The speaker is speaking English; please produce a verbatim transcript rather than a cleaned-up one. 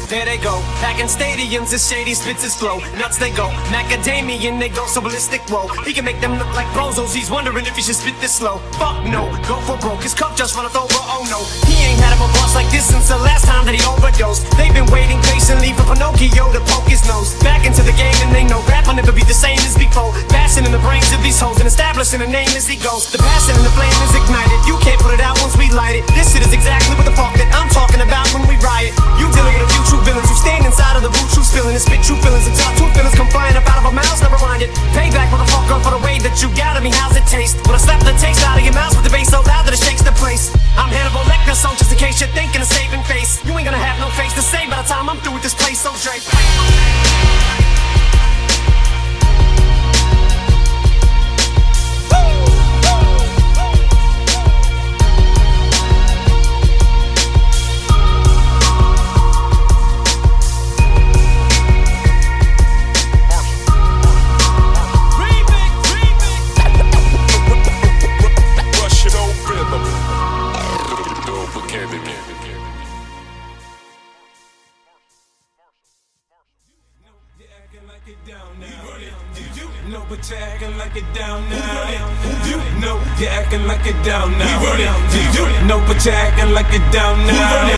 There they go, packing stadiums as shady spits his flow. Nuts they go, macadamian they go so ballistic. Whoa, he can make them look like bozos. He's wondering if he should spit this slow. Fuck no, go for broke. His cup just runneth over. Oh no, he ain't had him a boss like this since the last time that he overdosed. They've been waiting patiently for Pinocchio to poke his nose back into the game, and they know rap will never be the same as before. Passion in the brains of these hoes and establishing a name as he goes. The passion and the flame is ignited. You can't put it out once we light it. This shit is exactly what the fuck that I'm talking about when we riot. You dealing with a few true villains who stand inside of the boot, true spilling and spit true feelings and talk true feelings come flying up out of our mouths. Never mind it. Payback, motherfucker, for the way that you got at me. How's it taste? When I slap the taste out of your mouth with the bass so loud that it shakes the place. I'm Hannibal Lecter, so just in case you're thinking of saving face, you ain't gonna have no face to say by the time I'm through with this place. So Drake. No, but you're acting like it down now. You know you're acting like it down now. You know, but you're acting like it down now.